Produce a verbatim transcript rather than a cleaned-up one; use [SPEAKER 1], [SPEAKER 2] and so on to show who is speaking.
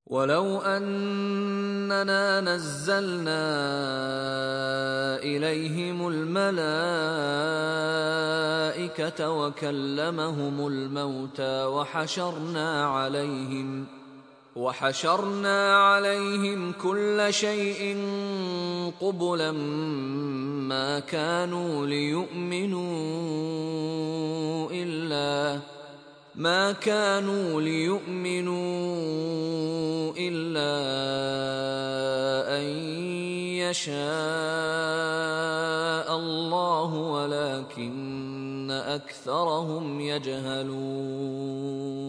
[SPEAKER 1] ولو أننا نزلنا إليهم الملائكة وكلمهم الموتى وحشرنا عليهم وحشرنا عليهم كل شيء قبلا ما كانوا ليؤمنوا إلا ما كانوا ليؤمنوا إلا أن يشاء الله ولكن أكثرهم يجهلون.